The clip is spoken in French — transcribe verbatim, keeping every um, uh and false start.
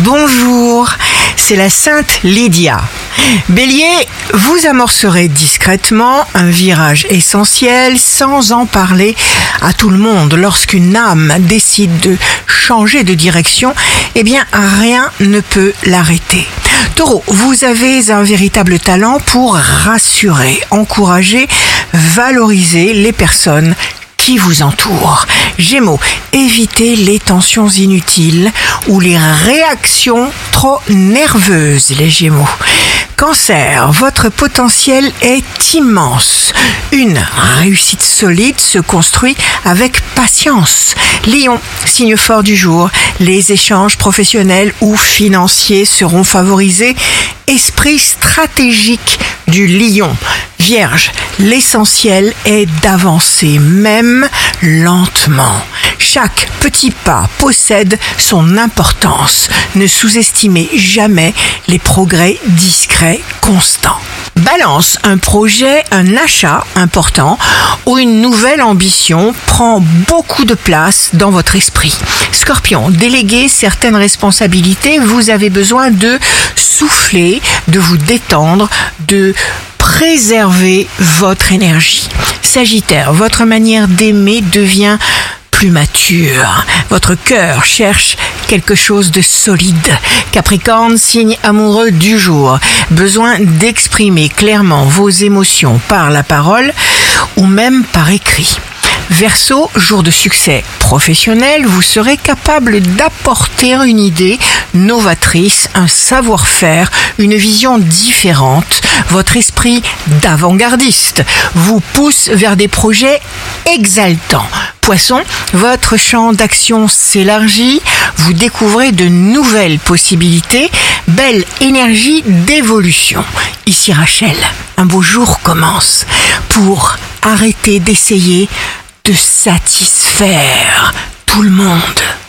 bonjour, c'est la Sainte Lydia. Bélier, vous amorcerez discrètement un virage essentiel sans en parler à tout le monde. Lorsqu'une âme décide de changer de direction, eh bien rien ne peut l'arrêter. Taureau, vous avez un véritable talent pour rassurer, encourager, valoriser les personnes qui vous entourent. Gémeaux, évitez les tensions inutiles ou les réactions trop nerveuses, les Gémeaux. Cancer, votre potentiel est immense. Une réussite solide se construit avec patience. Lion, signe fort du jour, les échanges professionnels ou financiers seront favorisés. Esprit stratégique du lion. Vierge, l'essentiel est d'avancer, même lentement. Chaque petit pas possède son importance. Ne sous-estimez jamais les progrès discrets, constants. Balance, un projet, un achat important ou une nouvelle ambition prend beaucoup de place dans votre esprit. Scorpion, déléguez certaines responsabilités, vous avez besoin de souffler, de vous détendre, de préserver votre énergie. Sagittaire, votre manière d'aimer devient plus mature. Votre cœur cherche quelque chose de solide. Capricorne, signe amoureux du jour. Besoin d'exprimer clairement vos émotions par la parole ou même par écrit. Verseau, jour de succès professionnel, vous serez capable d'apporter une idée novatrice, un savoir-faire, une vision différente. Votre esprit d'avant-gardiste vous pousse vers des projets exaltants. Poisson, votre champ d'action s'élargit, vous découvrez de nouvelles possibilités, belle énergie d'évolution. Ici Rachel, un beau jour commence pour arrêter d'essayer de satisfaire tout le monde.